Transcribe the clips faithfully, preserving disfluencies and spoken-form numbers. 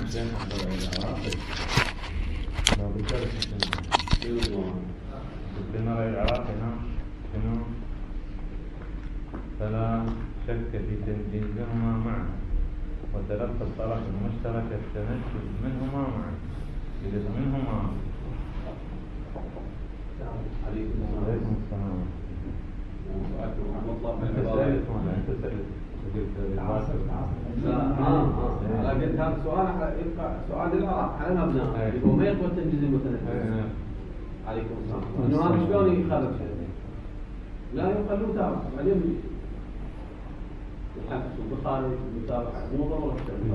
زين العراقي لو بجرس الدينار العراقي شنو فلا شك في تنجيزهما معا وتلقى الطرف المشترك التنجز منهما معا يجوز منهما. عليكم السلام. انت سألت ولا انت سألت؟ لا قلت هذا سؤال يبقى سؤال للعراق على مبنى وما يقوى التنجيز المتنفذ. عليكم السلام. انه هذا شلون يخالف شيء؟ لا يخلوه تابع بعدين يحدث البخاري المتابعة مو ضرورة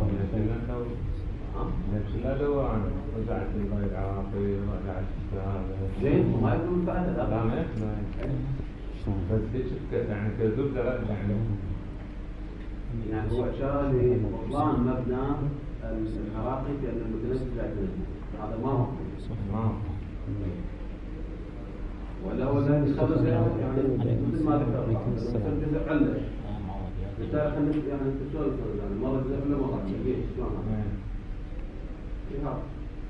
لا لو انا رجعت للغاية العراقي رجعت هذا زين ما يكون فائدة. لا ما يكون بس شفت يعني كذب لا يعني يعني هو اشار لبطلان مبنى العراقي بان المتنفذ لا يتنفذ هذا ما هو ما ولا ولا يخلص يعني مثل ما ذكر الجزء عله بالتالي خلينا يعني تسولف يعني مره جزء ولا مره ليش شلون هذا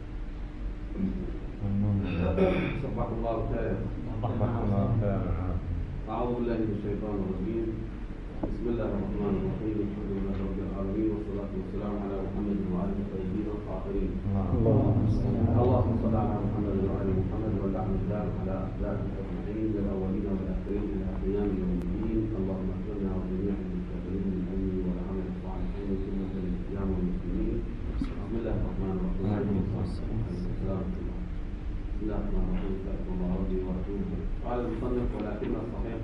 صباح الله بالخير. صباح الله بالخير. أعوذ بالله من الشيطان الرجيم. بسم الله الرحمن الرحيم. الحمد لله رب العالمين والصلاة والسلام على محمد وآله الطيبين الطاهرين. اللهم صل على محمد وآل محمد واللعن الدائم على أعدائك أجمعين للأولين والآخرين إلى قيام يوم الدين. اللهم اغفرنا وجميع المستغفرين بالعلم والعمل الصالحين سنة الإسلام والمسلمين. بسم الله الرحمن الرحيم. السلام بسم الله الرحمن الرحيم. استغفر الله ربي ورسوله. قال المصنف ولكن الصحيح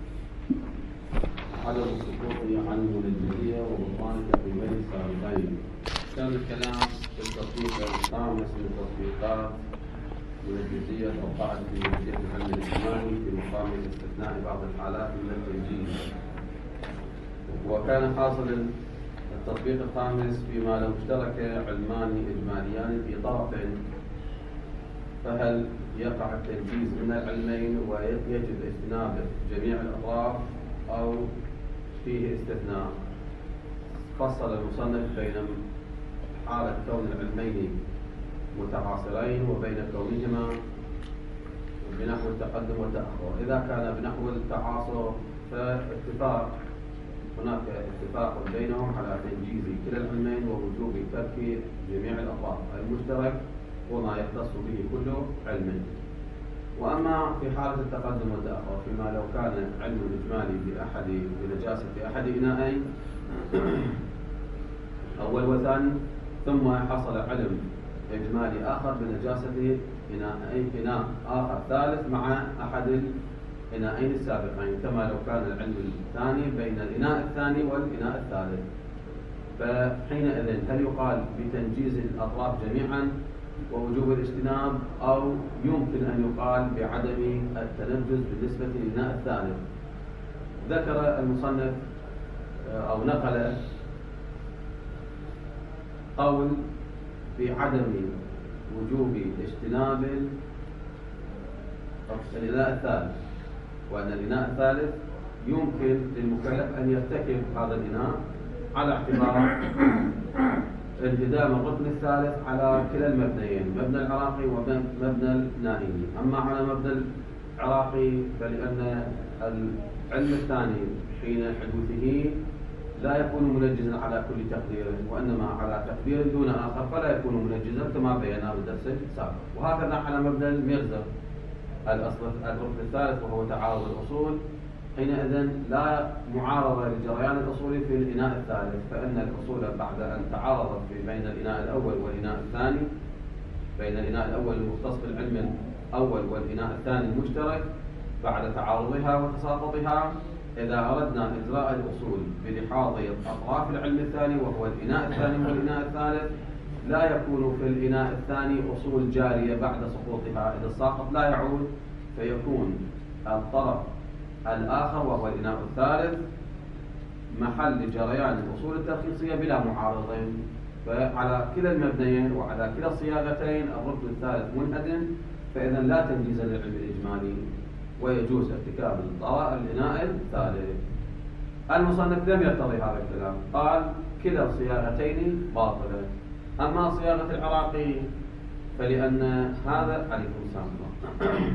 عدم السقوط عن المنجزية وبطلان تقريبين السابقين. كان الكلام في التطبيق الخامس من تطبيقات منجزية أو قاعدة منجزية العلم الإجمالي في مقام استثناء بعض الحالات من التنجيز. وكان حاصل التطبيق الخامس فيما لو اشترك علمان إجماليان في طرف فهل يقع التنجيز من العلمين ويجب اجتناب جميع الأطراف أو فيه استثناء. فصل المصنف بين حالة كون العلمين متعاصرين وبين كونهما بنحو التقدم والتأخر. إذا كان بنحو التعاصر فاتفاق هناك اتفاق بينهم على تنجيز كلا العلمين ووجوب ترك جميع الأطراف المشترك وما يختص به كل علم. وأما في حالة التقدم والتأخر فيما لو كان علم إجمالي بأحد بنجاسة في أحد إناءين أول وثاني ثم حصل علم إجمالي آخر بنجاسة إناء إناء آخر ثالث مع أحد الإناءين السابقين كما لو كان العلم الثاني بين الإناء الثاني والإناء الثالث. فحينئذ هل يقال بتنجيز الأطراف جميعا ووجوب الاجتناب أو يمكن أن يقال بعدم التنجز بالنسبة للإناء الثالث؟ ذكر المصنف أو نقل قول بعدم وجوب اجتناب الإناء الثالث وأن الإناء الثالث يمكن للمكلف أن يرتكب هذا الإناء على اعتبار انهدام الركن الثالث على كلا المبنيين مبنى العراقي ومبنى النائي. أما على مبنى العراقي فلأن العلم الثاني حين حدوثه لا يكون منجزا على كل تقدير وإنما على تقدير دون آخر فلا يكون منجزا كما بينا بالدرس السابق. وهكذا على مبنى الميرزا الركن الثالث وهو تعارض الأصول حينئذ لا معارضة لجريان الأصول في الإناء الثالث فإن الأصول بعد أن تعارضت في بين الإناء الأول والإناء الثاني بين الإناء الأول المختص بالعلم الأول والإناء الثاني المشترك بعد تعارضها وتساقطها إذا أردنا إجراء الأصول بلحاظ أطراف العلم الثاني وهو الإناء الثاني والإناء الثالث لا يكون في الإناء الثاني أصول جارية بعد سقوطها إذا الساقط لا يعود فيكون الطرف الآخر وهو الإناء الثالث محل جريان الأصول الترخيصية بلا معارضين. فعلى كلا المبنيين وعلى كلا الصياغتين الركن الثالث منهدم فإذا لا تنجيز للعلم الإجمالي ويجوز ارتكاب الإناء الثالث. المصنف لم يرتضي هذا الكلام قال كلا الصياغتين باطلة أما صياغة العراقي فلأن هذا عليكم السلام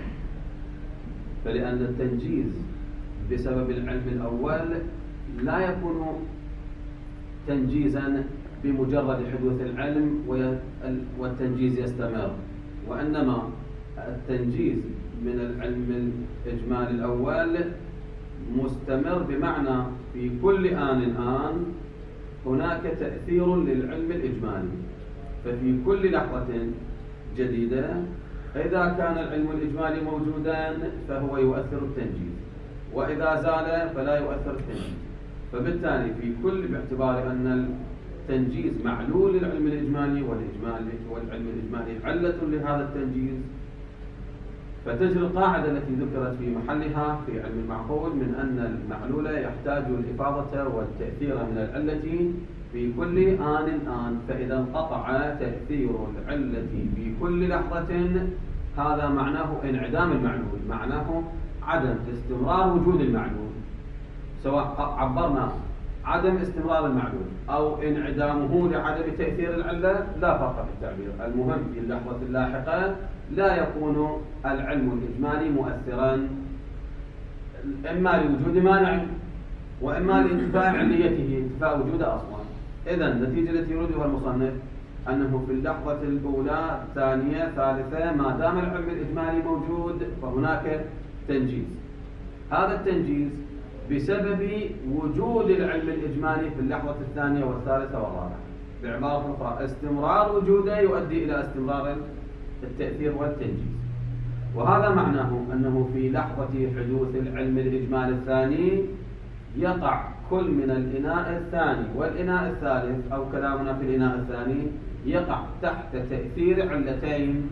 فلأن التنجيز بسبب العلم الأول لا يكون تنجيزا بمجرد حدوث العلم والتنجيز يستمر، وإنما التنجيز من العلم الإجمالي الأول مستمر، بمعنى في كل آن آن هناك تأثير للعلم الإجمالي، ففي كل لحظة جديدة إذا كان العلم الإجمالي موجودا فهو يؤثر التنجيز، وإذا زال فلا يؤثر التنجيز. فبالتالي في كل باعتبار أن التنجيز معلول للعلم الإجمالي والإجمالي والعلم الإجمالي علة لهذا التنجيز، فتجري القاعدة التي ذكرت في محلها في علم المعقول من أن المعلول يحتاج الإفاضة والتأثير من العلة في كل آن آن، فإذا انقطع تأثير العلة في كل لحظة هذا معناه انعدام المعلول، معناه عدم استمرار وجود المعلول، سواء عبرنا عدم استمرار المعلول أو انعدامه لعدم تأثير العلة لا فرق في التعبير. المهم في اللحظة اللاحقة لا يكون العلم الإجمالي مؤثرا إما لوجود مانع وإما لانتفاء عليته، انتفاء وجوده أصلا. إذا النتيجة التي يريدها المصنف أنه في اللحظة الأولى الثانية الثالثة ما دام العلم الإجمالي موجود فهناك تنجيز. هذا التنجيز بسبب وجود العلم الإجمالي في اللحظة الثانية والثالثة والرابعة. بعبارة أخرى استمرار وجوده يؤدي إلى استمرار التأثير والتنجيز، وهذا معناه أنه في لحظة حدوث العلم الإجمالي الثاني يقع كل من الإناء الثاني والإناء الثالث، أو كلامنا في الإناء الثاني، يقع تحت تأثير علتين.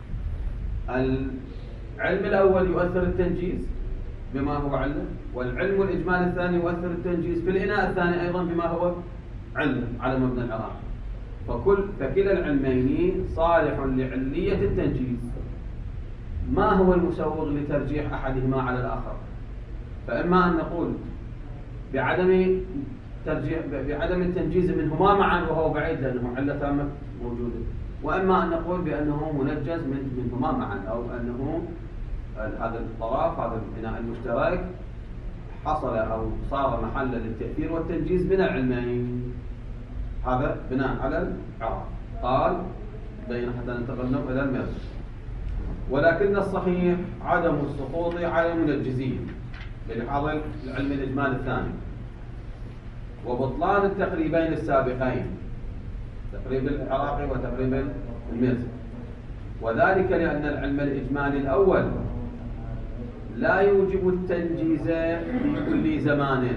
العلم الأول يؤثر التنجيز بما هو علة، والعلم الإجمالي الثاني يؤثر التنجيز في الإناء الثاني أيضا بما هو علة على مبنى العراق. فكل فكلا العلمين صالح لعلية التنجيز. ما هو المسوغ لترجيح أحدهما على الآخر؟ فإما أن نقول بعدم ترجيح بعدم التنجيز منهما معا وهو بعيد لأنه علة تامة موجودة، وإما أن نقول بأنه منجز من منهما معا، أو أنه هذا الطرف هذا البناء المشترك حصل أو صار محلا للتأثير والتنجيز من العلمين. هذا بناء على العراق. قال بين حتى ننتقل إلى المرجع. ولكن الصحيح عدم السقوط على المنجزين للحاضر العلم الإجمالي الثاني، وبطلان التقريبين السابقين، تقريب العراقي وتقريب المرزي، وذلك لأن العلم الإجمالي الأول لا يوجب التنجيز في كل زمان،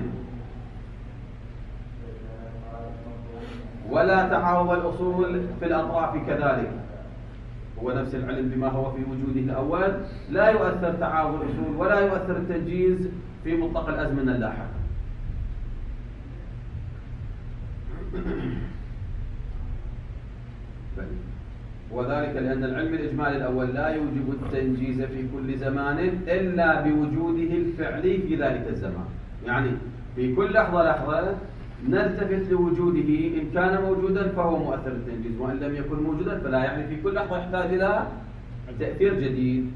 ولا تعارض الأصول في الأطراف كذلك. هو نفس العلم بما هو في وجوده الأول لا يؤثر تعارض الأصول ولا يؤثر التنجيز في مطلق الأزمنة اللاحقة. وذلك لأن العلم الإجمالي الأول لا يوجب التنجيز في كل زمان إلا بوجوده الفعلي في ذلك الزمان. يعني في كل لحظة لحظة نلتفت لوجوده، إن كان موجودا فهو مؤثر التنجيز، وإن لم يكن موجودا فلا. يعني في كل لحظة يحتاج إلى تأثير جديد،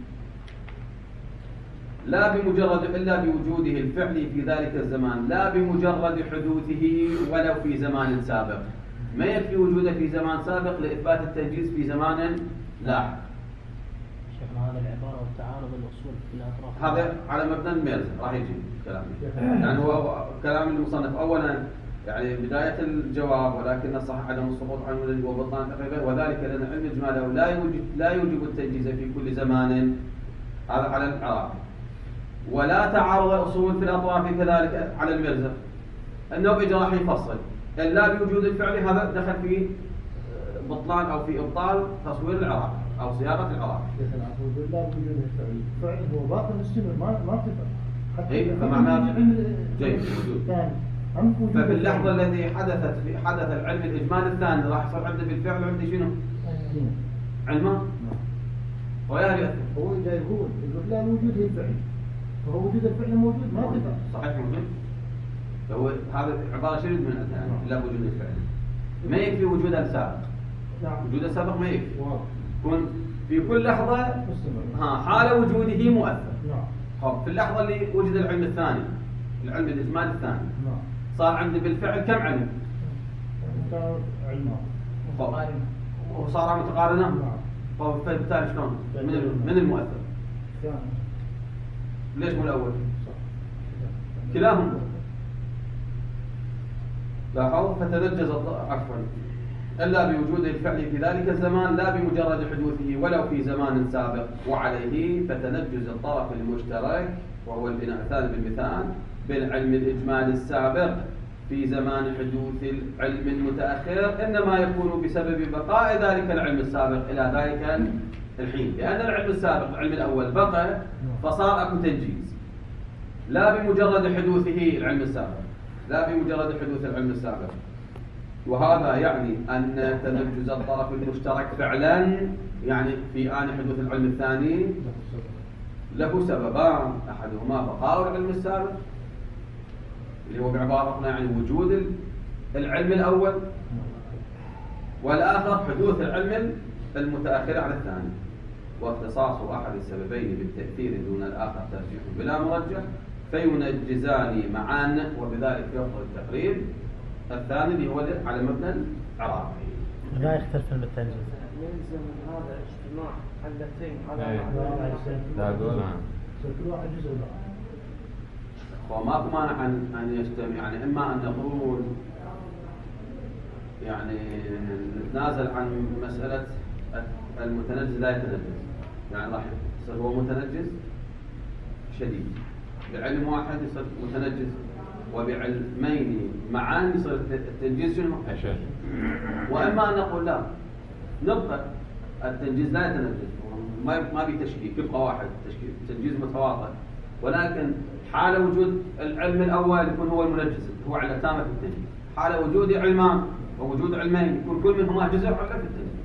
لا بمجرد إلا بوجوده الفعلي في ذلك الزمان، لا بمجرد حدوثه ولو في زمان سابق. ما يكفي وجوده في زمان سابق لإثبات التنجيز في زمان لاحق. شيخنا هذا العبارة والتعارض الأصول في الأطراف هذا على مبنى الميرز راح يجي كلام. يعني هو كلام المصنف أولا يعني بداية الجواب، ولكن الصح عدم السقوط عن الذي وبطلان تقريبا، وذلك لأن علم الإجمالي لا يوجد لا يوجب التنجيز في كل زمان، هذا على العراق. ولا تعارض الأصول في الأطراف كذلك على الميرزا، أنه بيجي راح يفصل إلا بوجود الفعل. هذا دخل في بطلان أو في إبطال تصوير العراق أو صياغة العراق. لا بوجود الفعل، الفعل هو باطل السنة ما ما ارتفع. إيه فمعناه جيد موجود. ففي اللحظة الذي حدثت في حدث العلم الإجمالي الثاني راح يصير عنده بالفعل عندي شنو؟ علمه؟ ويا ريت هو إذا يقول يقول لا وجود الفعل، فهو وجود الفعل موجود ما ارتفع. صحيح موجود. فهو هذا عبارة شديد من يعني لا وجود الفعل. ما يكفي وجود السابق. نعم. وجود السابق ما يكفي. واضح. يكون في كل لحظة مستمر. ها حال وجوده مؤثر. نعم. طب في اللحظة اللي وجد العلم الثاني، العلم الإجمالي الثاني، نعم. صار عندي بالفعل كم علم؟ كان علمان. طب وصار متقارنة؟ نعم. طب فبالتالي شلون؟ من من المؤثر؟ ثاني. ليش مو الأول؟ صح. كلاهما. لاحظ فتنجز الط- عفوا إلا بوجود الفعل في ذلك الزمان لا بمجرد حدوثه ولو في زمان سابق، وعليه فتنجز الطرف المشترك وهو البناء الثاني بالمثال بالعلم الإجمالي السابق في زمان حدوث العلم المتأخر إنما يكون بسبب بقاء ذلك العلم السابق إلى ذلك الحين، لأن العلم السابق العلم الأول بقى فصار أكو تنجيز لا بمجرد حدوثه العلم السابق، لا بمجرد حدوث العلم السابق. وهذا يعني أن تنجز الطرف المشترك فعلا يعني في آن حدوث العلم الثاني له سببان، أحدهما بقاء العلم السابق اللي هو بعبارتنا يعني وجود العلم الأول، والآخر حدوث العلم المتأخر على الثاني، واختصاص أحد السببين بالتأثير دون الآخر ترجيح بلا مرجح فينجزان معا، وبذلك يفضل التقريب الثاني اللي هو على مبنى العراقي. لا يختلف التنجيز. يلزم من هذا اجتماع علتين على إيه. معنى لا أقول نعم. كل واحد جزء له. وماكو مانع أن أن يجتمع، يعني إما أن نقول يعني نتنازل عن مسألة المتنجز لا يتنجز، يعني راح يصير هو متنجز شديد بعلم واحد يصير متنجز، وبعلمين معا يصير التنجيز شنو؟ أشد. وإما أن نقول لا نبقى التنجيز لا يتنجز ما ما بتشكيك يبقى واحد تشكيك تنجيز متواطئ، ولكن حال وجود العلم الأول يكون هو المنجز هو على تامة التنجيز، حال وجود علمان ووجود علمين يكون كل منهما جزء على في التنجيز.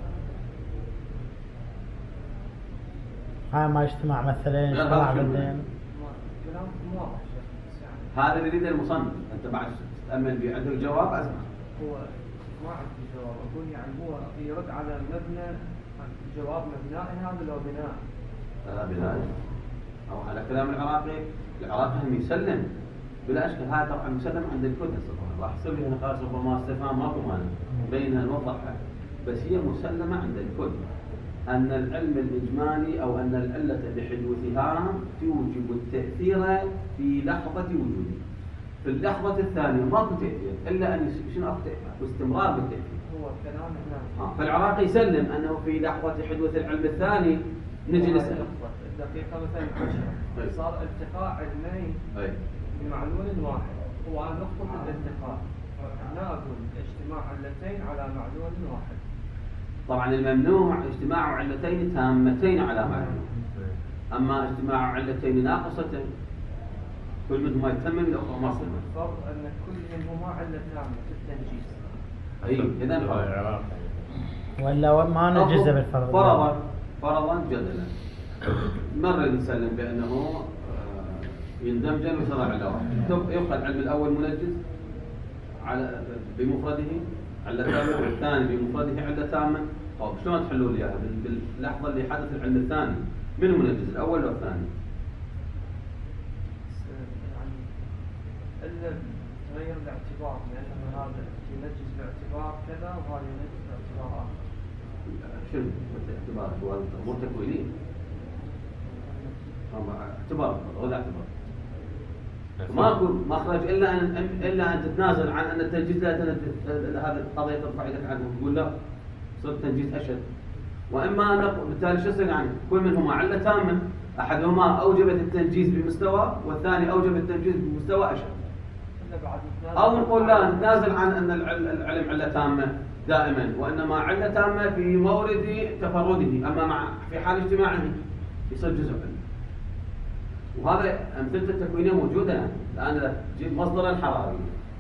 هاي ما اجتماع مثلا لا، اجتماع هذا شو؟ بدين. كلامكم واضح بس يعني هذا اللي يريد المصنف، أنت بعد تتأمل به عندك جواب أسمع. هو ما عندي جواب، أقول يعني هو يرد على مبنى جواب مبنائي هذا لو بناء. لا بناء أو على كلام العراقي، العراقي هم يسلم بلا أشكال، هذا طبعا مسلم عند الكل هسه راح يصير لنا خلاص ربما استفهام ماكو مانع بينها نوضحها، بس هي مسلمة عند الكل أن العلم الإجمالي أو أن العلة بحدوثها توجب التأثير في لحظة وجوده، في اللحظة الثانية ماكو تأثير إلا أن يصير شنو أكو تأثير واستمرار بالتأثير. هو كلام هنا. آه. فالعراقي يسلم أنه في لحظة حدوث العلم الثاني نجي نسأل الدقيقة مثلا عشرة صار التقاء علمين أي. بمعلول واحد، هو نقطة الالتقاء، لا أقول اجتماع علتين على معلول واحد. طبعا الممنوع اجتماع علتين تامتين على معلول، أما اجتماع علتين ناقصتين كل منهما يتمم الأخرى ما صار. فرض أن كل منهما علة تامة في التنجيز. أي إذا العراق ولا ما نجز بالفرض. فرضا فرضا جدلا مرة نسلم بأنه آه، يندمج ويصير على واحد، يبقى العلم الأول منجز على بمفرده علة تامة، والثاني بمفرده علة تامة. طيب شلون تحلوا لي اياها باللحظة اللي حدث العلم الثاني؟ من المنجز الأول والثاني؟ يعني إلا تغير الاعتبار، لأن هذا ينجز باعتبار كذا وهذا ينجز باعتبار آخر. شنو اعتبارك؟ هو أمور تكوينية. اعتبار ولا اعتبار؟ ماكو مخرج الا ان الا ان تتنازل عن ان التنجيز لا يتنجز، هذه القضيه ترفع يدك عنه وتقول لا صرت تنجيز اشد، واما ان بالتالي شو يصير يعني كل منهما عله تامه، احدهما اوجبت التنجيز بمستوى والثاني اوجب التنجيز بمستوى اشد. او نقول لا نتنازل عن ان العلم عله تامه دائما، وانما عله تامه في مورد تفرده، اما مع في حال اجتماعه يصير جزء منه. وهذا أمثلة التكوينية موجودة يعني. الآن تجيب مصدرا حراريا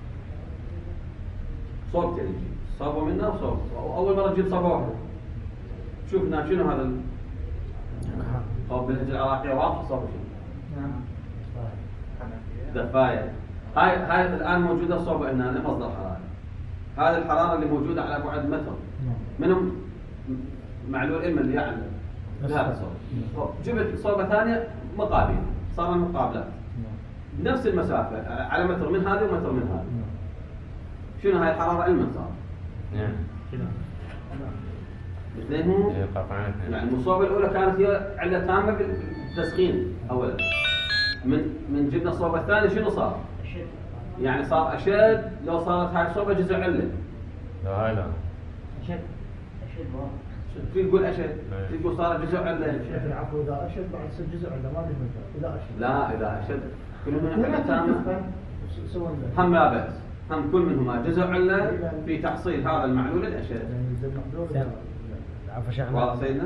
صوب تجيب صوبة منه وصوب، أول مرة تجيب صوبة واحدة شوفنا شنو هذا ال... صوب باللهجة العراقية واضح صوب شنو؟ نعم. دفاية. هاي هاي الآن موجودة صوبة هنا مصدر حراري. هذه الحرارة اللي موجودة على بعد متر منهم معلول علم اللي يعلم بهذا الصوب، جبت صوبة ثانية مقابل صار مقابلات نفس المسافة على متر من هذه ومتر من هذه، شنو هاي الحرارة علما صار؟ نعم. اثنينهم يعني المصوبة الأولى كانت هي علة تامة بالتسخين أولا، من من جبنا الصوبة الثانية شنو صار؟ يعني صار أشد لو صارت هاي الصوبة جزء علة. لا هاي لا. أشد أشد واحد. في تقول أشد، تقول صار جزء علة. شيخ العفو إذا أشد بعد يصير جزء علة ما في مجال إذا أشد. لا إذا أشد كل منهم علة تامة. سوى هم لا بأس، هم كل منهما جزء علة في تحصيل هذا المعلول الأشد. يعني زي المحلول. عفوا شيخنا. واضح سيدنا؟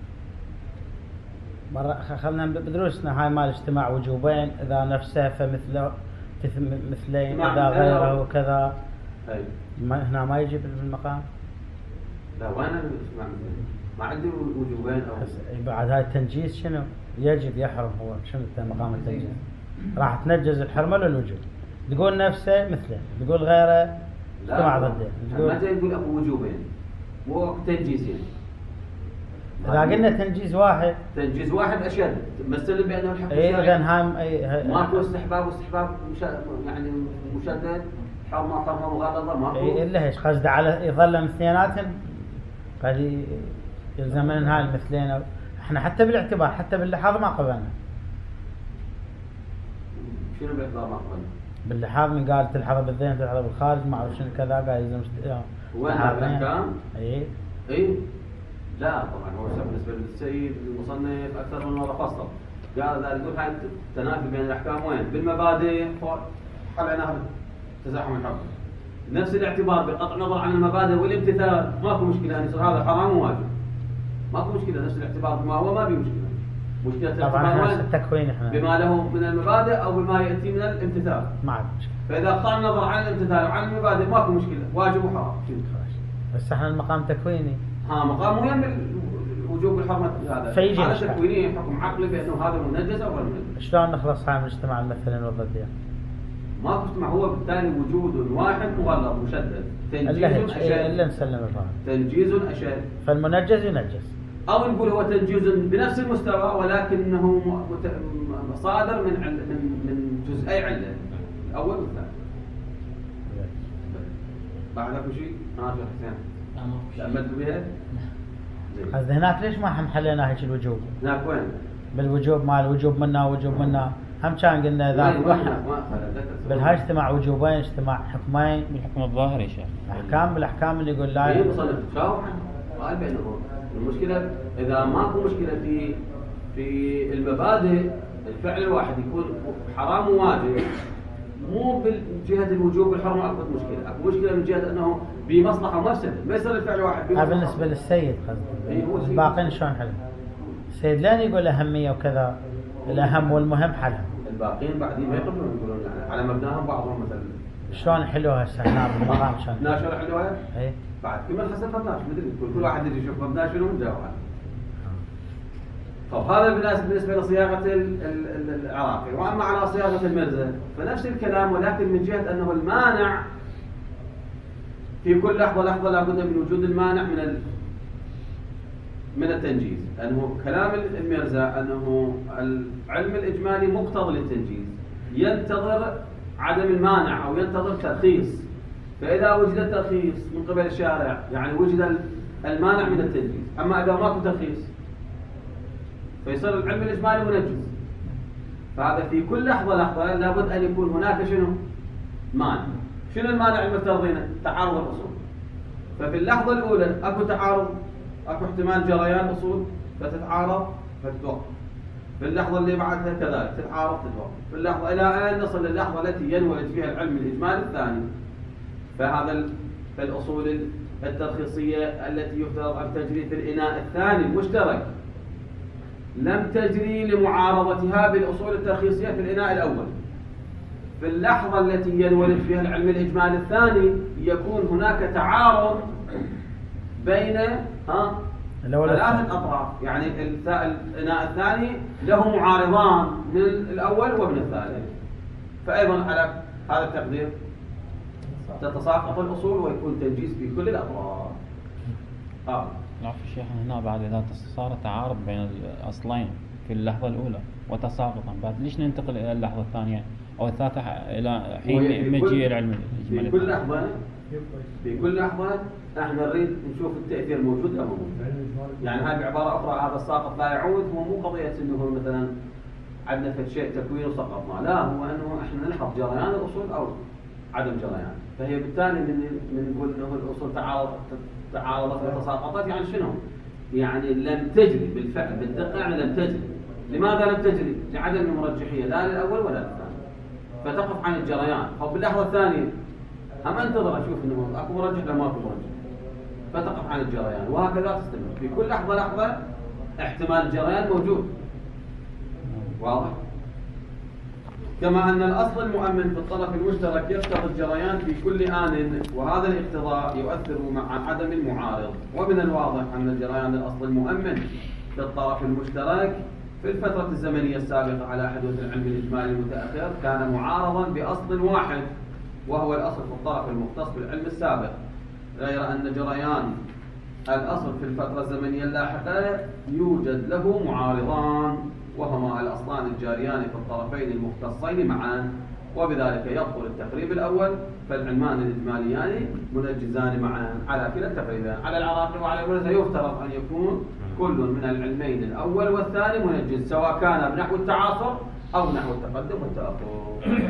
مرة خلنا بدروسنا هاي مال اجتماع وجوبين إذا نفسه فمثله مثلين إذا غيره وكذا. أي. ما هنا ما يجي بالمقام. لا وين أنا اسمع مثلين؟ ما عندي وجوبين أو. بعد هاي التنجيز شنو؟ يجب يحرم هو شنو مقام التنجيز؟ راح تنجز الحرمة ولا الوجوب؟ تقول نفسه مثله، تقول غيره اجتماع ضده. ما جاي يقول أكو وجوبين، مو تنجيزين. إذا قلنا تنجيز واحد تنجيز واحد أشد مثل بأنه الحكم إيه الشرعي. إذا هام أي ماكو استحباب واستحباب مش يعني مشدد حرمة حرمة مغلظة ماكو. إيه إلا إيش قصده على يظل مثليناتهم قال يلزم من هاي المثلين. إحنا حتى بالاعتبار حتى باللحاظ ما قبلنا. شنو بالاعتبار ما قبلنا؟ باللحاظ من قال تلحظ بالذهن تلحظ بالخارج ما أعرف شنو كذا قال يلزم وين هذا الأحكام؟ إيه إيه لا طبعا هو بالنسبة للسيد المصنف أكثر من مرة فصل قال إذا يقول هاي التنافي بين الأحكام وين؟ بالمبادئ حليناها تزاحم الحكم. نفس الاعتبار بقطع النظر عن المبادئ والامتثال ماكو مشكلة يعني يصير هذا حرام وواجب. ماكو مشكلة نفس الاعتبار بما هو ما في مشكلة. مشكلة طبعا التكوين احنا بما له من المبادئ أو بما يأتي من الامتثال. ما عاد مشكلة. فإذا قطع النظر عن الامتثال وعن المبادئ ماكو مشكلة واجب وحرام. بس احنا المقام تكويني. ها مقام مهم وجوب الحرمة هذا. فيجي هذا تكويني حكم عقلي بأنه هذا منجز أو غير منجز. شلون نخلص هاي من اجتماع المثلين والضدين؟ ما اجتماع هو بالتالي وجود واحد مغلظ مشدد. تنجيز أشد. إلا نسلم الفهم. تنجيز أشد. فالمنجز ينجز. أو نقول هو تنجيز بنفس المستوى ولكنه صادر من عل... من من جزئي علة الأول والثاني. بعدكم شيء؟ ها شيخ حسين. تأملت بها؟ قصدي هناك ليش ما هم حلينا هيك الوجوب؟ هناك وين؟ بالوجوب مال وجوب منا وجوب منا هم كان قلنا ذاك واحد بالهاي اجتماع وجوبين اجتماع حكمين بالحكم الظاهري يا شيخ. احكام بالاحكام اللي يقول لا اي مصنف شاو ما بينهم. المشكله اذا ماكو مشكله في في المبادئ الفعل الواحد يكون حرام وواجب مو بالجهه الوجوب والحرمه اكو مشكله، اكو مشكله من جهه انه بمصلحه ومفسده ما يصير الفعل واحد. هذا بالنسبه للسيد قصدي. الباقين شلون حل؟ السيد لين يقول اهميه وكذا الاهم والمهم حلها. الباقين بعدين ما يقبلون يقولون يعني على مبناهم بعضهم مثلا. شلون يحلوها هسه هنا بالمقام شلون؟ لا شلون يحلوها؟ اي بعد كل من حسب مبناه مدري كل واحد يجي يشوف مبناه شنو ويجاوب عنه. طب هذا بالنسبه لصياغه العراقي، واما على صياغه المرزا فنفس الكلام ولكن من جهه انه المانع في كل لحظه لحظه لابد من وجود المانع من ال من التنجيز، أنه كلام المرزا أنه العلم الإجمالي مقتضي للتنجيز ينتظر عدم المانع أو ينتظر ترخيص، فإذا وجد الترخيص من قبل الشارع يعني وجد المانع من التنجيز. أما إذا ماكو ترخيص فيصير العلم الإجمالي منجز. فهذا في كل لحظة لحظة لابد أن يكون هناك شنو؟ مانع. شنو المانع المفترضينه؟ تعارض الأصول. ففي اللحظة الأولى أكو تعارض، أكو احتمال جريان أصول فتتعارض فتتوقف. في اللحظة اللي بعدها كذلك تتعارض تتوقف. في اللحظة إلى أن نصل للحظة التي ينولد فيها العلم الإجمالي الثاني. فهذا الأصول الترخيصية التي يفترض أن تجري في الإناء الثاني المشترك لم تجري لمعارضتها بالأصول الترخيصية في الإناء الأول. في اللحظة التي ينولد فيها العلم الإجمالي الثاني يكون هناك تعارض بين ها ثلاثة أطراف، يعني الإناء الثاني له معارضان من الأول ومن الثاني. فأيضا على هذا التقدير تتساقط الأصول ويكون تنجيس في كل الأطراف. آه. العفو شيخ، هنا بعد إذا صار تعارض بين الأصلين في اللحظة الأولى وتساقطا، بعد ليش ننتقل إلى اللحظة الثانية أو الثالثة إلى حين مجيء العلم الإجمالي؟ في كل لحظة في كل لحظة احنا نريد نشوف التأثير موجود أو موجود. يعني هاي بعبارة أخرى هذا الساقط لا يعود، هو مو قضية إنه مثلا عندنا في شيء تكوين وسقطنا، لا، هو إنه احنا نلحظ جريان الأصول أو عدم جريان. فهي بالتالي من من نقول إنه الأصول تعارض تعارضت وتساقطت، يعني شنو؟ يعني لم تجري بالفعل بالدقة، يعني لم تجري. لماذا لم تجري؟ لعدم المرجحية لا للأول ولا للثاني، فتقف عن الجريان. أو باللحظة الثانية هم انتظر اشوف انه اكو مرجح ولا ماكو مرجح، فتقف عن الجريان، وهكذا تستمر في كل لحظه لحظه احتمال الجريان موجود. واضح؟ كما ان الاصل المؤمن في الطرف المشترك يقتضي الجريان في كل آن، وهذا الاقتضاء يؤثر مع عدم المعارض. ومن الواضح ان الجريان الاصل المؤمن في الطرف المشترك في الفتره الزمنيه السابقه على حدوث العلم الاجمالي المتاخر كان معارضا باصل واحد، وهو الأصل في الطرف المختص بالعلم السابق، غير أن جريان الأصل في الفترة الزمنية اللاحقة يوجد له معارضان، وهما الأصلان الجاريان في الطرفين المختصين معا، وبذلك يبطل التقريب الأول، فالعلمان الإجماليان منجزان معا على كلا التقريبين. على العراقي وعلى الولد يفترض أن يكون كل من العلمين الأول والثاني منجز، سواء كان بنحو التعاصر أو نحو التقدم والتأخر.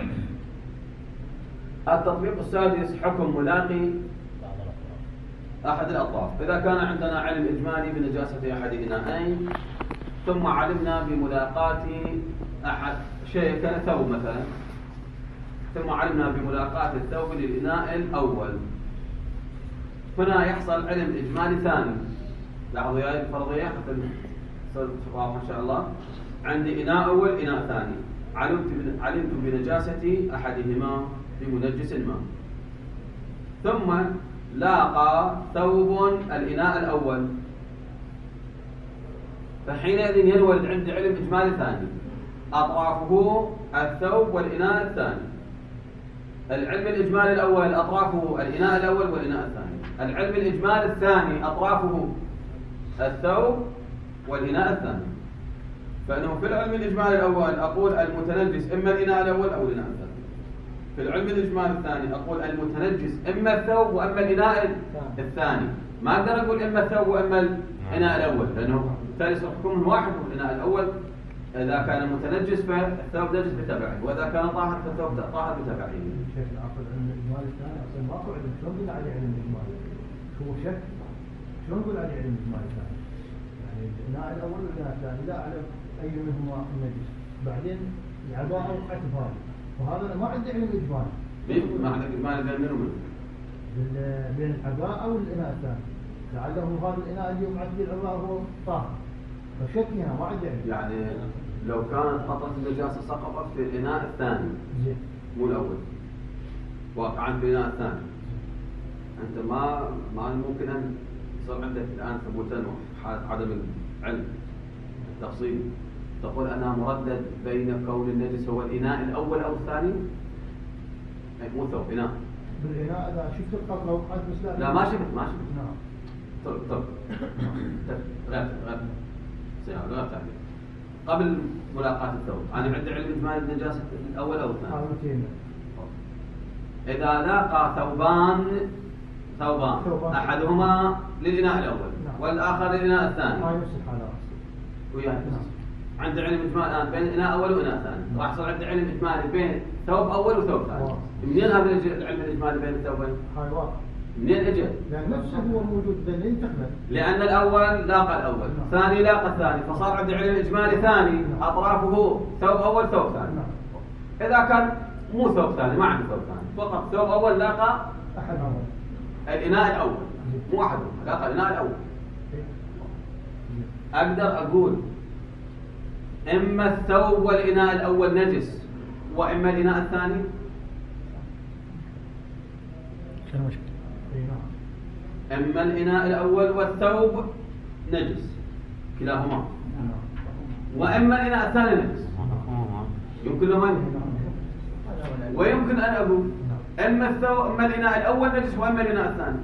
التطبيق السادس حكم ملاقي أحد الأطراف. إذا كان عندنا علم إجمالي بنجاسة أحد إناءين، ثم علمنا بملاقاة أحد شيء كالثوب مثلا، ثم علمنا بملاقاة الثوب للإناء الأول، هنا يحصل علم إجمالي ثاني. لاحظوا هذه الفرضية حتى تصير واضحة إن شاء الله. عندي إناء أول إناء ثاني، علمت علمت بنجاسة أحدهما بمنجس ما، ثم لاقى ثوب الإناء الأول، فحينئذ ينولد عندي علم إجمالي ثاني، أطرافه الثوب والإناء الثاني. العلم الإجمالي الأول أطرافه الإناء الأول والإناء الثاني، العلم الإجمالي الثاني أطرافه الثوب والإناء الثاني. فإنه في العلم الإجمالي الأول أقول المتنجس إما الإناء الأول أو الإناء الثاني، في العلم الإجمالي الثاني أقول المتنجس إما الثوب وإما الإناء الثاني. ما أقدر أقول إما الثوب وإما الإناء الأول، لأنه ثالث الحكم واحد هو الإناء الأول. إذا كان متنجس فالثوب نجس بتبعه، وإذا كان طاهر فالثوب طاهر بتبعه. شيخ العقل العلم الإجمالي الثاني أصلا ماكو علم، شلون نقول عليه علم إجمالي؟ هو شك، شلون نقول عليه علم إجمالي ثاني؟ يعني الإناء الأول والإناء الثاني لا أعلم أي منهما النجس، بعدين العباءة وقعت بهذا، وهذا أنا ما عندي علم إجمالي. مين ما عندك إجمالي بين من ومن؟ بين العباءة والإناء الثاني، لعله هذا الإناء اليوم عندي العباءة هو طاهر، فشك هنا ما عندي علم. يعني لو كانت قطرة النجاسة سقطت في الإناء الثاني مو الأول، واقعا في الإناء الثاني، أنت ما ما ممكن أن يصير عندك الآن ثبوتا وحالة عدم العلم التفصيلي، تقول أنا مردد بين كون النجس هو الإناء الأول أو الثاني؟ أي مو ثوب إناء. بالإناء إذا شفت القطرة وقعت بس لا لا ما شفت ما شفت. نعم. طب طب غير غير سيارة غير تعليق. قبل ملاقاة الثوب أنا عندي علم إجمالي النجاسة الأول أو الثاني. حاولتين. إذا لاقى ثوبان ثوبان, ثوبان. أحدهما للإناء الأول نعم. والآخر للإناء الثاني. هاي نفس الحالات. وياه نعم. عندي علم إجمالي الآن بين إناء أول وإناء ثاني، راح يصير عندي علم إجمالي بين ثوب أول وثوب ثاني. منين هذا العلم الإجمالي بين الثوبين؟ هاي واضح. منين اجى؟ يعني نفسه هو موجود بين تخلف. لأن الأول لاقى الأول، الثاني لاقى الثاني، فصار عندي علم إجمالي ثاني أطرافه ثوب أول ثوب ثاني. إذا كان مو ثوب ثاني ما عندي ثوب ثاني، فقط ثوب أول لاقى أحد أول. الإناء الأول، مو أحدهم، لاقى الإناء الأول. أقدر أقول إما الثوب والإناء الأول نجس وإما الإناء الثاني. شو المشكلة؟ إما الإناء الأول والثوب نجس كلاهما، وإما الإناء الثاني نجس. يمكن له من؟ ويمكن أن أقول اما الثوب اما الاناء الاول نجس واما الاناء الثاني.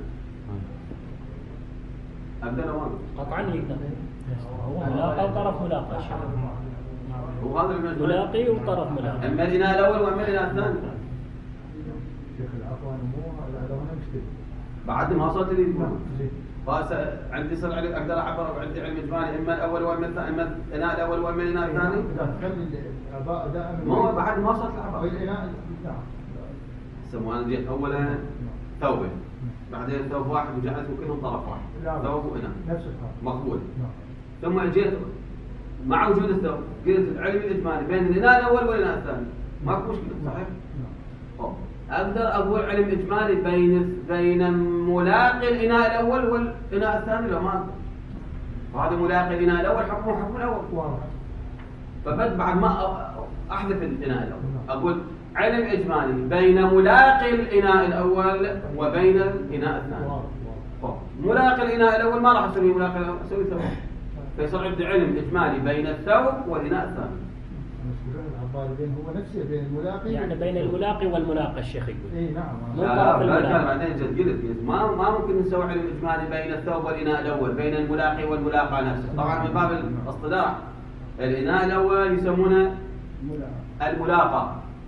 ابدا لو قطعا يقدر هو ملاقى وطرف ملاقى شيخ. وهذا المجهول ملاقي وطرف ملاقي. اما الاناء الاول واما الاناء الثاني. شيخ العفو انا مو هذا انا مشتري. بعد ما وصلت لي فهسه عندي صار اقدر اعبر وعندي علم اجمالي اما الاول واما الثاني اما الاناء الاول واما الاناء الثاني. اذا تخلي الاباء دائما ما هو بعد ما وصلت العبر. الاناء نعم. سموه انا جيت اولا ثوبين بعدين ثوب واحد وجعلتهم كلهم طرف واحد ثوب واناء نفس الحال مقبول. نعم. ثم جيت مع وجود الثوب قلت العلم الاجمالي بين الاناء الاول والاناء الثاني ماكو مشكله صحيح؟ نعم. اقدر اقول علم اجمالي بين بين ملاقي الاناء الاول والاناء الثاني لو ما اقدر. وهذا ملاقي الاناء الاول حكمه حكم الاول. واضح. فبد بعد ما احذف الاناء الاول اقول علم اجمالي بين ملاقي الاناء الاول وبين الاناء الثاني. واضح. ملاقي الاناء الاول ما راح اسوي ملاقي الاول اسوي ثوب. فيصير عندي علم اجمالي بين الثوب والاناء الثاني. هو نفسه بين الملاقي يعني بين الملاقي والملاقى الشيخ يقول. اي نعم. مو لا طرف لا لا الملاقي. كان بعدين جد قلت ما ما ممكن نسوي علم اجمالي بين الثوب والاناء الاول بين الملاقي والملاقى نفسه. طبعا من باب الاصطلاح الاناء الاول يسمونه الملاقى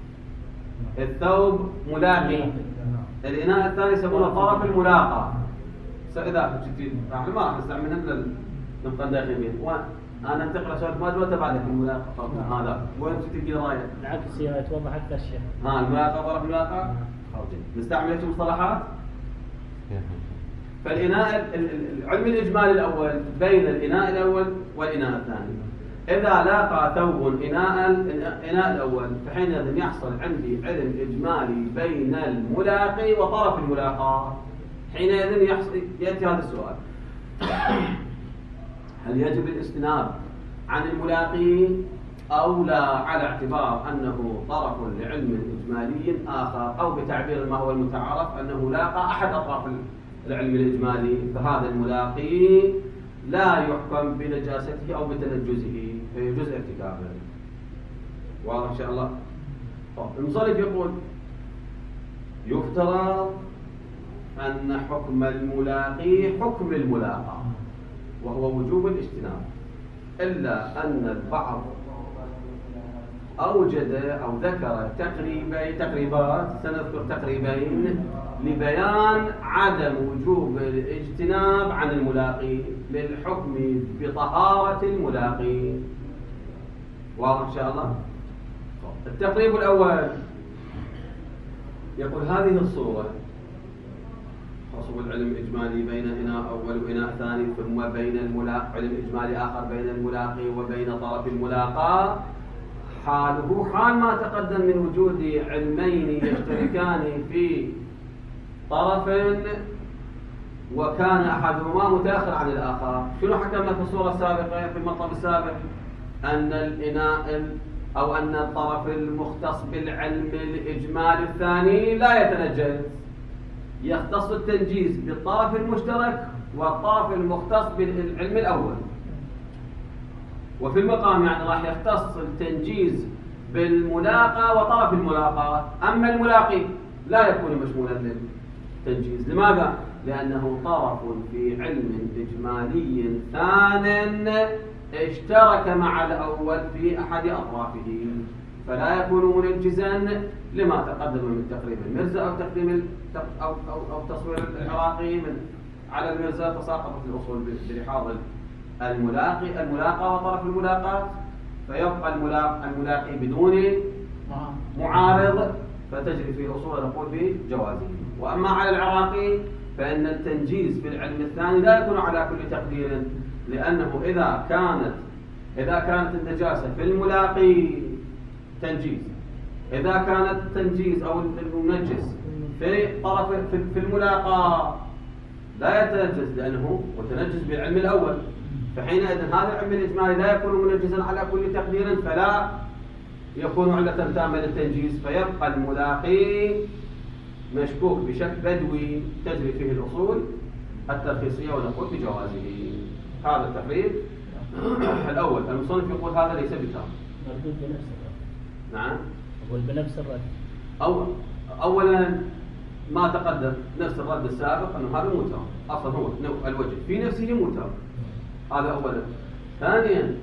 الثوب ملاقي الاناء الثاني يسمونه طرف الملاقى. اذا راح ما راح نستعملها الا نبقى داخلين وانا انتقل اسولف ما وانت بعدك الملاقى هذا وين تلقي رايه بالعكس هي توضح اكثر الشيخ. ها الملاقى طرف الملاقى نستعمل ايش مصطلحات؟ فالاناء العلم الاجمالي الاول بين الاناء الاول والاناء الثاني. اذا لاقى ثوب اناء الاناء الاول فحينئذ يحصل عندي علم اجمالي بين الملاقي وطرف الملاقى. حينئذ يحصل ياتي هذا السؤال: هل يجب الاستناب عن الملاقي أو لا على اعتبار أنه طرف لعلم إجمالي آخر أو بتعبير ما هو المتعارف أنه لاقى أحد أطراف العلم الإجمالي فهذا الملاقي لا يحكم بنجاسته أو بتنجزه فيجوز ارتكابه. واضح إن شاء الله؟ المصنف يقول يفترض أن حكم الملاقي حكم الملاقى وهو وجوب الاجتناب إلا أن البعض أوجد أو ذكر تقريبي تقريبات سنذكر تقريبين لبيان عدم وجوب الاجتناب عن الملاقي للحكم بطهارة الملاقي. واضح إن شاء الله؟ التقريب الأول يقول هذه الصورة حصول علم إجمالي بين إناء أول وإناء ثاني ثم بين الملاقي علم إجمالي آخر بين الملاقي وبين طرف الملاقى حاله حال ما تقدم من وجود علمين يشتركان في طرف وكان أحدهما متأخر عن الآخر. شنو حكمنا في الصورة السابقة في المطلب السابق؟ أن الإناء أو أن الطرف المختص بالعلم الإجمالي الثاني لا يتنجس، يختص التنجيز بالطرف المشترك والطرف المختص بالعلم الأول. وفي المقام يعني راح يختص التنجيز بالملاقى وطرف الملاقى، أما الملاقي لا يكون مشمولا للتنجيز. لماذا؟ لأنه طرف في علم إجمالي ثان اشترك مع الأول في أحد أطرافه فلا يكون منجزا لما تقدم من تقريب المرزا أو تقديم أو, أو, أو تصوير العراقي من على المرزا تساقطت الأصول بلحاظ الملاقي الملاقى وطرف الملاقاة فيبقى الملاقي, الملاقي بدون معارض فتجري في الأصول نقول بجوازه. وأما على العراقي فإن التنجيز في العلم الثاني لا يكون على كل تقدير، لأنه إذا كانت إذا كانت النجاسة في الملاقي تنجيز، إذا كانت التنجيز أو المنجس في طرف في الملاقى لا يتنجس لأنه متنجس بالعلم الأول، فحينئذ هذا العلم الإجمالي لا يكون منجزا على كل تقدير فلا يكون علة تامة للتنجيز، فيبقى الملاقي مشكوك بشك بدوي تجري فيه الأصول الترخيصية ونقول بجوازه. هذا التقريب الأول. المصنف يقول هذا ليس بتام. مردود بنفس الرد. نعم. أقول بنفس الرد. أو أولا ما تقدم نفس الرد السابق أنه هذا مو تام، أصلا هو الوجه في نفسه مو تام، هذا أولا. ثانيا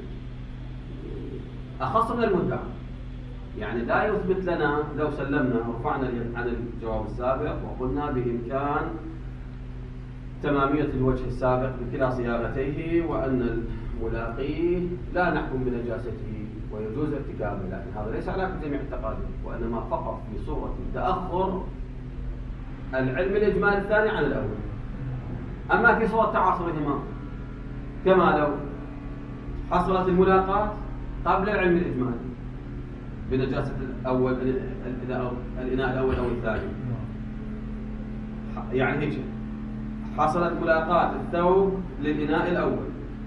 أخص من المدعى، يعني لا يثبت لنا لو سلمنا ورفعنا عن الجواب السابق وقلنا بإمكان تمامية الوجه السابق بكلا صياغتيه وأن الملاقي لا نحكم بنجاسته ويجوز ارتكابه، لكن هذا ليس على جميع التقادم، وإنما فقط في صورة تأخر العلم الإجمالي الثاني عن الأول. أما في صورة تعاصرهما كما لو حصلت الملاقاة قبل العلم الإجمالي بنجاسة الأول الإناء الأول أو الثاني، يعني هيك حصلت ملاقاة الثوب للإناء الأول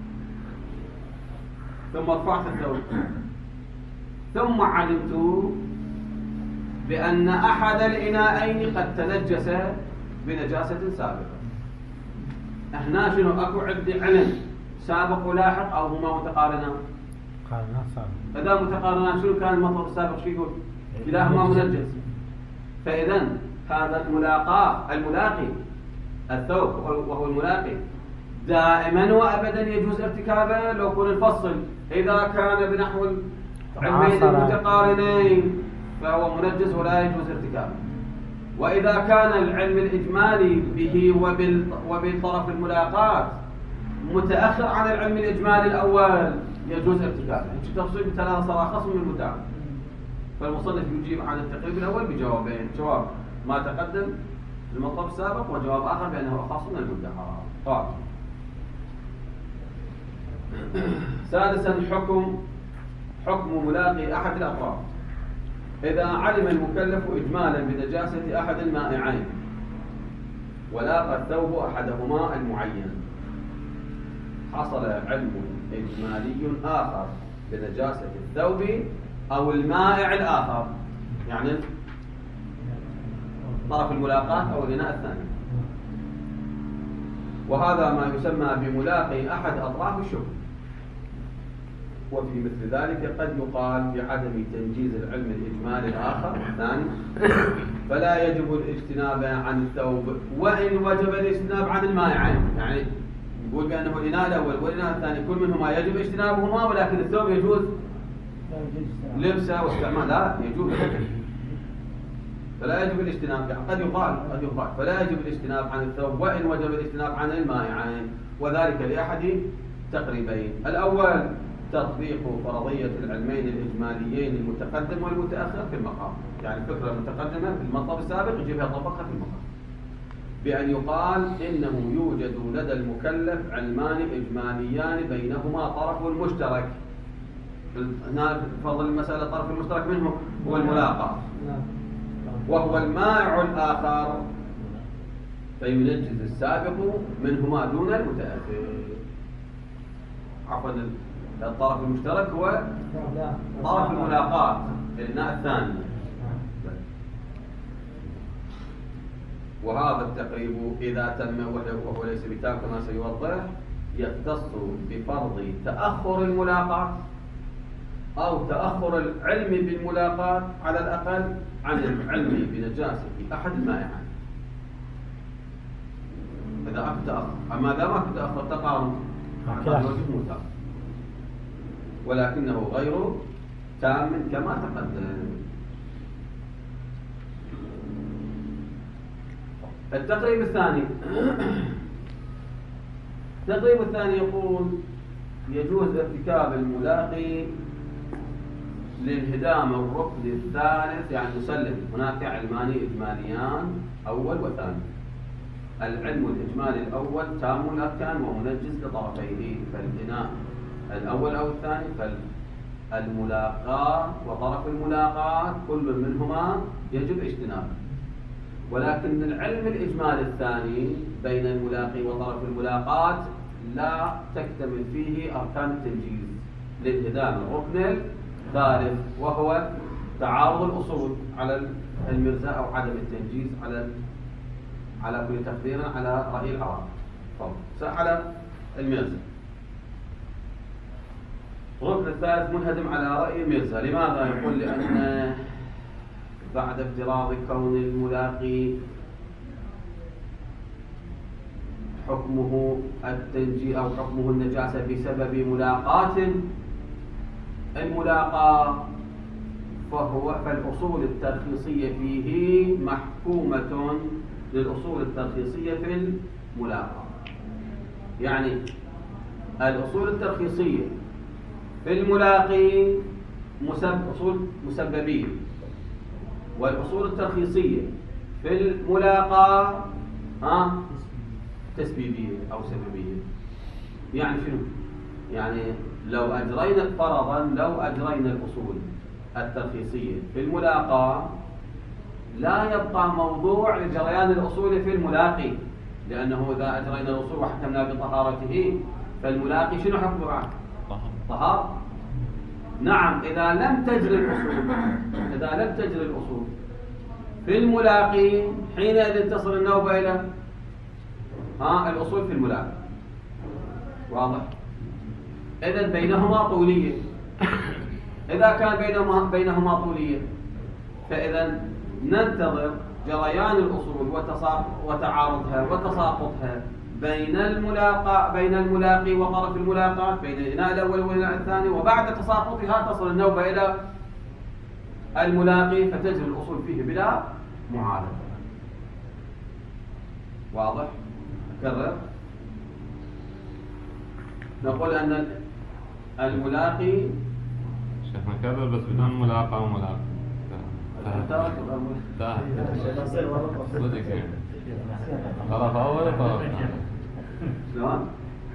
ثم رفعت الثوب ثم علمت بأن أحد الإناءين قد تنجس بنجاسة سابقة. هنا شنو أكو عندي علم سابق ولاحق أو هما متقارنان؟ قارنان سابق. إذا متقارنان شنو كان المطلب السابق شو يقول؟ كلاهما منجس. فإذا هذا الملاقاة الملاقي الثوب وهو الملاقي دائما وأبدا يجوز ارتكابه لو كنا نفصل، إذا كان بنحو العلمين المتقارنين فهو منجس ولا يجوز ارتكابه، وإذا كان العلم الإجمالي به وبطرف الملاقاة متأخر عن العلم الإجمالي الأول يجوز ارتكابه. التفصيل بثلاث صار خصم من المدعى، فالمصنف يجيب عن التقريب الأول بجوابين، جواب ما تقدم في المطلب السابق وجواب آخر بأنه خاص من المدعى. طيب. سادسا حكم حكم ملاقي أحد الأطراف. إذا علم المكلف إجمالا بنجاسة أحد المائعين ولاقى الثوب أحدهما المعين، حصل علم إجمالي آخر بنجاسة الثوب أو المائع الآخر، يعني طرف الملاقاة أو الإناء الثاني، وهذا ما يسمى بملاقي أحد أطراف الشبه. وفي مثل ذلك قد يقال بعدم تنجيز العلم الإجمالي الآخر الثاني فلا يجب الاجتناب عن الثوب وإن وجب الاجتناب عن المائعين، يعني يقول بأنه الإناء الأول والإناء الثاني كل منهما يجب اجتنابهما، ولكن الثوب يجوز لبسه واستعمال، لا يجوز فلا يجب الاجتناب. قد يقال قد يقال فلا يجب الاجتناب عن الثوب وإن وجب الاجتناب عن المائعين، وذلك لأحد تقريبين: الأول تطبيق فرضية العلمين الإجماليين المتقدم والمتأخر في المقام، يعني الفكرة المتقدمة في المطلب السابق يجيبها طبقها في المقام، بأن يقال إنه يوجد لدى المكلف علمان إجماليان بينهما طرف مشترك. هنا فرض المسألة طرف المشترك منه هو الملاقاة، وهو المائع الآخر، فينجز السابق منهما دون المتأخر. عفوا الطرف المشترك هو طرف الملاقاة للإناء الثاني. وهذا التقريب إذا تم وهو ليس بتام كما سيوضح يختص بفرض تأخر الملاقاة أو تأخر العلم بالملاقاة على الأقل عن العلم بنجاسة أحد المائعين. إذا أكو تأخر، أما إذا ما أكو تأخر تقارن هذا الوجه متأخر، ولكنه غير تام كما تقدم. التقريب الثاني التقريب الثاني يقول يجوز ارتكاب الملاقي لانهدام الركن الثالث، يعني نسلم هناك علمان إجماليان أول وثاني. العلم الإجمالي الأول تام الأركان ومنجز لطرفيه، فالبناء الأول أو الثاني فالملاقاة وطرف الملاقاة كل منهما يجب اجتنابه، ولكن العلم الإجمالي الثاني بين الملاقي وطرف الملاقاة لا تكتمل فيه أركان التنجيز لانهدام الركن الثالث، وهو تعارض الأصول على المرزا أو عدم التنجيز على على كل تقدير على رأي العوام. طب على المرزا الركن الثالث منهدم على رأي المرزا. لماذا؟ يقول لأن بعد افتراض كون الملاقي حكمه التنجي أو حكمه النجاسة بسبب ملاقاة الملاقى، فهو فالأصول الترخيصية فيه محكومة للأصول الترخيصية في الملاقى. يعني الأصول الترخيصية في الملاقي مسب أصول مسببية، والأصول الترخيصية في الملاقى ها تسبيبية أو سببية. يعني شنو؟ يعني لو أجرينا فرضا لو أجرينا الأصول الترخيصية في الملاقى لا يبقى موضوع لجريان الأصول في الملاقي، لأنه إذا أجرينا الأصول وحكمنا بطهارته فالملاقي شنو حكمه بعد؟ طهارة. نعم، إذا لم تجري الأصول إذا لم تجري الأصول في الملاقي حينئذ تصل النوبة إلى ها الأصول في الملاقي. واضح؟ إذن بينهما طولية. إذا كان بينهما بينهما طولية فإذا ننتظر جريان الأصول وتعارضها وتساقطها بين الملاقى بين الملاقي وطرف الملاقاة، بين الإناء الأول والإناء الثاني، وبعد تساقطها تصل النوبة إلى الملاقي فتجري الأصول فيه بلا معارضة. واضح؟ أكرر، نقول أن الملاقي شيخ نكرر بس بدون ملاقى وملاقى. لا صدق يعني طرف أول وطرف ثاني. شلون؟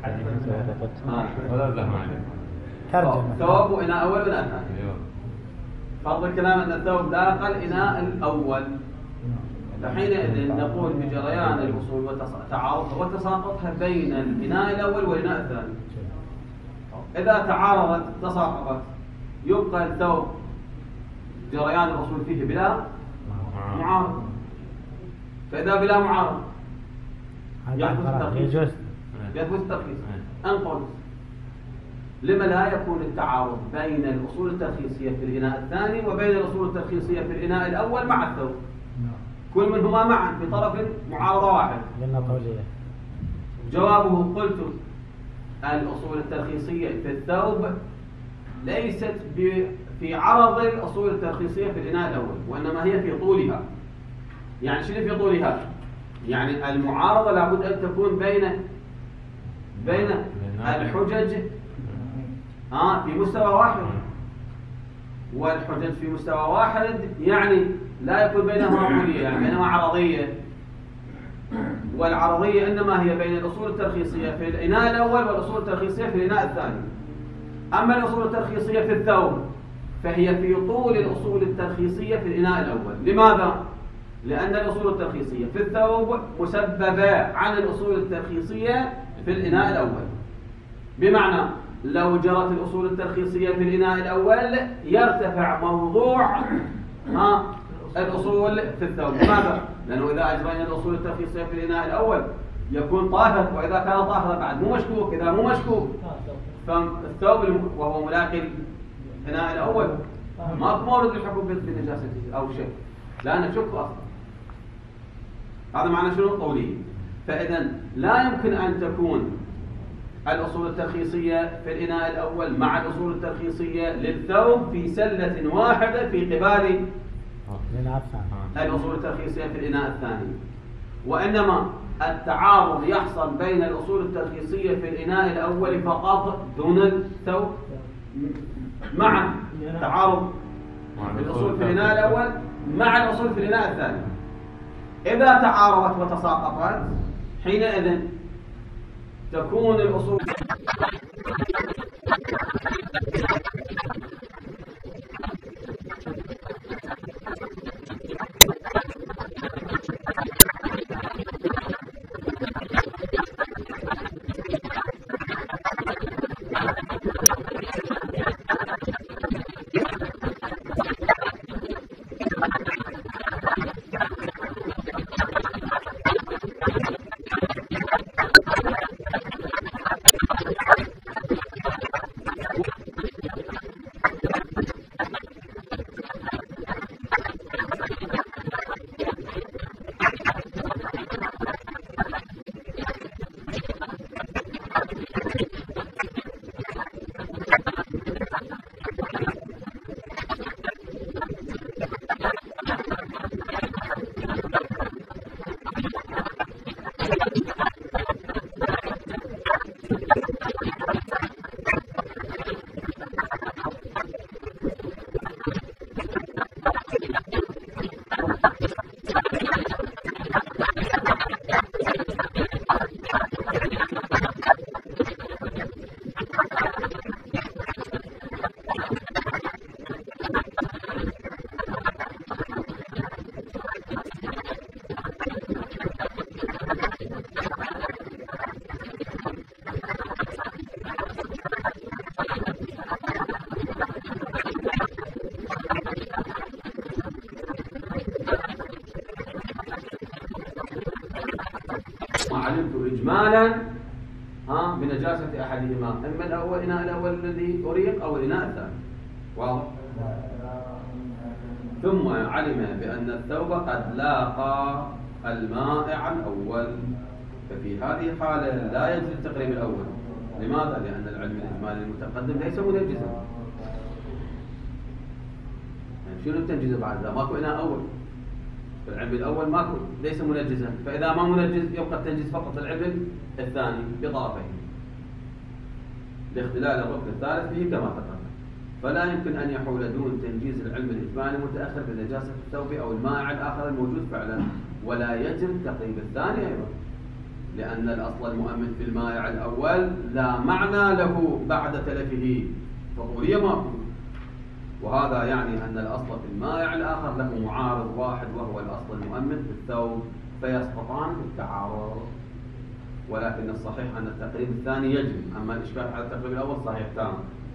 ولا زحمة عليك. ترجمة. ثوب إناء أول وإناء ثاني. فرض الكلام أن الثوب داخل الإناء الأول، فحينئذ نقول بجريان الأصول وتعارضها وتساقطها بين الإناء الأول والإناء الثاني. إذا تعارضت تساقطت يبقى الثوب جريان الأصول فيه بلا معارضة. فإذا بلا معارضة يثبت الترخيص يثبت الترخيص أنقل. لما لا يكون التعارض بين الأصول الترخيصية في الإناء الثاني وبين الأصول الترخيصية في الإناء الأول مع الثوب؟ كل منهما معا في طرف معارضة واحد. جوابه قلت الأصول الترخيصية في الثوب ليست في عرض الأصول الترخيصية في الإناء الأول، وإنما هي في طولها. يعني شنو في طولها؟ يعني المعارضة لابد أن تكون بين بين الحجج ها في مستوى واحد، والحجج في مستوى واحد يعني لا يكون بينهما طولية، يعني بينهما عرضية. والعرضية إنما هي بين الأصول الترخيصية في الإناء الأول والأصول الترخيصية في الإناء الثاني. أما الأصول الترخيصية في الثوب فهي في طول الأصول الترخيصية في الإناء الأول. لماذا؟ لأن الأصول الترخيصية في الثوب مسببة عن الأصول الترخيصية في الإناء الأول. بمعنى لو جرت الأصول الترخيصية في الإناء الأول يرتفع موضوع ها الأصول في الثوب. لماذا؟ لأنه إذا أجرينا الأصول الترخيصية في الإناء الأول يكون طاهر، وإذا كان طاهر بعد مو مشكوك. إذا مو مشكوك فالثوب وهو ملاقي الإناء الأول ما مورد الحكم بالنجاسة أو شيء، لأنه شك أصلا. هذا معنى شنو الطولية. فإذا لا يمكن أن تكون الأصول الترخيصية في الإناء الأول مع الأصول الترخيصية للثوب في سلة واحدة في قبال الأصول الترخيصية في الإناء الثاني، وإنما التعارض يحصل بين الأصول الترخيصية في الإناء الأول فقط دون الثوب، مع تعارض الأصول في الإناء الأول مع الأصول في الإناء الثاني. إذا تعارضت وتساقطت حينئذ تكون الأصول ما علمت إجمالا ها بنجاسة أحدهما، إما الأول الإناء الأول الذي أريق أو الإناء الثاني. واضح؟ ثم علم بأن الثوب قد لاقى المائع الأول، ففي هذه الحالة لا يجوز التقريب الأول. لماذا؟ لأن العلم الإجمالي المتقدم ليس منجزا. يعني شنو التنجيز بعد ذا؟ ماكو إناء أول. العلم الأول ماكو ليس منجزا، فإذا ما منجز يبقى التنجيز فقط العلم الثاني بطرفين لاختلال الركن الثالث به كما تقدم. فلا يمكن أن يحول دون تنجيز العلم الإجمالي المتأخر بنجاسة الثوب أو المائع الآخر الموجود فعلا، ولا يجب تقريب الثاني أيضا، لأن الأصل المؤمن في المائع الأول لا معنى له بعد تلفه، فضولية ماكو. وهذا يعني أن الأصل في المائع الآخر له معارض واحد وهو الأصل المؤمن في الثوب، فيسقطان في التعارض. ولكن الصحيح أن التقريب الثاني يجري، أما الإشكال على التقريب الأول صحيح تام،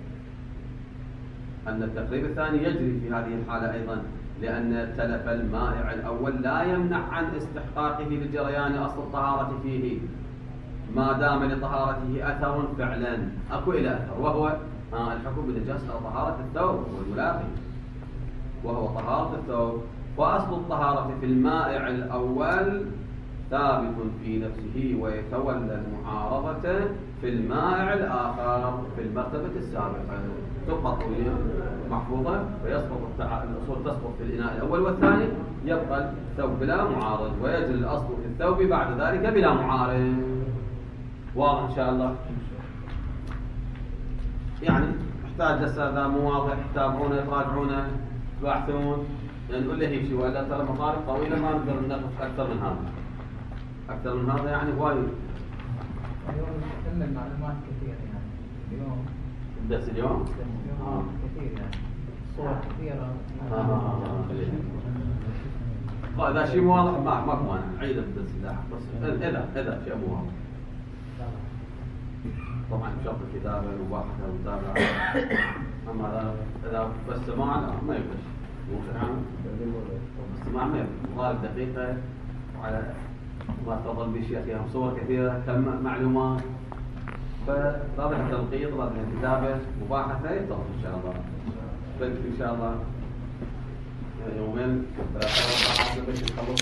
أن التقريب الثاني يجري في هذه الحالة أيضا، لأن تلف المائع الأول لا يمنع عن استحقاقه لجريان أصل الطهارة فيه ما دام لطهارته أثر فعلا، أكو إلى أثر، وهو آه الحكم بنجاسة أو طهارة الثوب والملاقي، وهو طهارة الثوب. وأصل الطهارة في المائع الأول ثابت في نفسه، ويتولى المعارضة في المائع الآخر في المرتبة السابقة. تبقى الطويلة محفوظة، فيسقط التع... الأصول تسقط في الإناء الأول والثاني، يبقى الثوب بلا معارض، ويجري الأصل في الثوب بعد ذلك بلا معارض. واضح إن شاء الله؟ يعني احتاج هسه هذا مو واضح، تتابعونه تراجعونه تباحثون، يعني نقول له هيك شيء، ولا ترى مطالب طويله ما نقدر نقف اكثر من هذا. اكثر من هذا يعني وايد. اليوم تم المعلومات كثير يعني اليوم. بس اليوم؟ آه. كثير يعني صور كثيره. اه اه اذا شيء مو واضح ما ماكو مانع عيد الدرس بس اذا اذا شيء مو واضح. طبعا بشرط الكتابة المباحثة والمتابعة. أما إذا إذا بس سماع لا ما يبقى مو فهم. السماع ما يبقى غالب دقيقة، وعلى ما تفضل به الشيخ فيها صور كثيرة كم معلومات، فلازم التنقيط لازم الكتابة مباحثة يتفضل إن شاء الله. بس إن شاء الله يومين ثلاثة أربعة بس نخلص